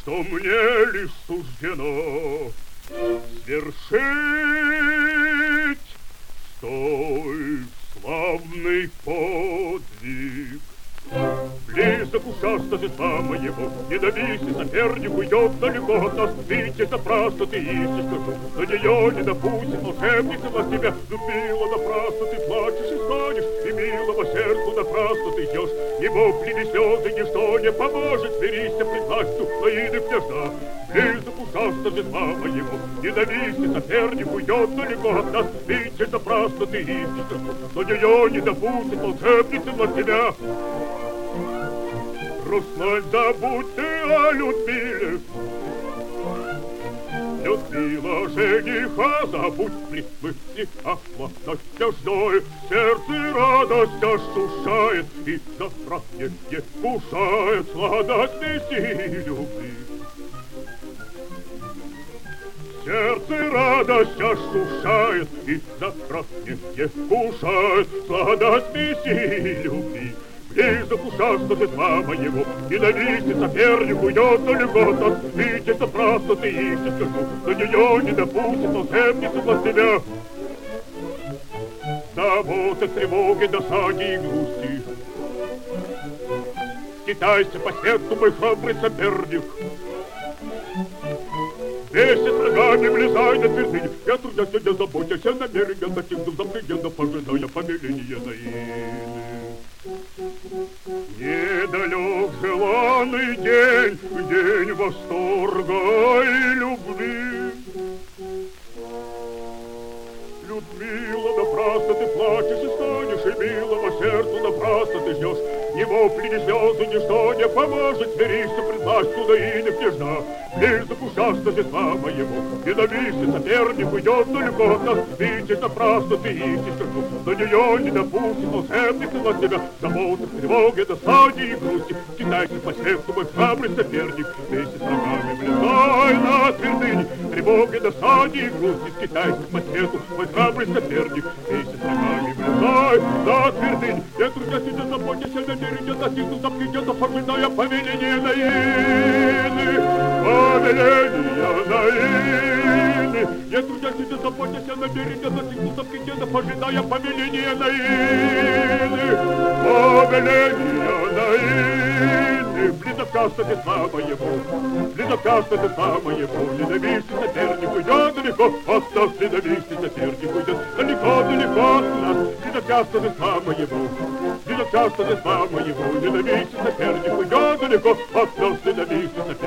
что мне лишь суждено свершить столь славный подвиг. Близок ужасно детства моего, ненавистный соперник уйдет далеко от нас. Ведь это просто ты исти скажу, но ее не допустит волшебница вас тебя любила. Напрасно ты плачешь и станешь, и милого сердцу напрасно ты идешь. Ни вопли, ни слезы, ничто не поможет, смирися пред властью воины княжна. Близок ужасно детства моего, ненавистный соперник уйдет далеко от нас. Ведь это просто ты исти скажу, но ее не допустит волшебница вас тебя. Руслан, забудь ты о Людмиле. Людмила жениха, забудь при мысли о натяжной. Сердце радость ощущает и завтра не кушает сладость и любви. Сердце радость ощущает и завтра не кушает сладость и любви. Близок ужасно детства моего, ненавистный соперник уйдет далеко от нас. Ведь это просто ты исти скажу, но ее не допустит волшебница вас тебя. Заботы, тревоги, досади и грусти. Скитайся по свету, мой храбрый соперник. Вместе с врагами влезай на твердынь. Я трудясь, не заботясь, я намерен, достигну запредельно, пожиная повеления Наины. Недалек желанный день, день восторга и любви. Людмила, напрасно ты плачешь и станешь, и милого сердцу напрасно ты ждешь. Ни вопли, ни слезы, ничто не поможет, смиришься пред властью Наины княжна. Близок ужасно детства моего, ненавистный соперник уйдет далеко от нас. Ведь это напрасно ты исти скажу, но ее не допустит волшебница вас тебя. Заботы, тревоги, досаде и грусти. Скитайся по свету, мой храбрый соперник. Вместе с врагами влезай на твердынь. Тревоги, досаде и грусти. Скитайся по свету, мой храбрый соперник. Вместе с врагами влезай на твердынь. Я трудясь, не заботясь, я намерен, достигну запредельно, пожиная повеление Наины. Повеление Наины. Я трудясь, не заботясь, я намерен, достигну запредельно, пожиная повеление Наины. Повеление Наины. Близок часто детства моего, близок часто детства моего. Ненавистный соперник уйдет далеко от нас, ненавистный соперник уйдет далеко от нас. Близок часто детства моего, близок часто детства моего. Ненавистный соперник уйдет далеко от нас, ненавистный соперник.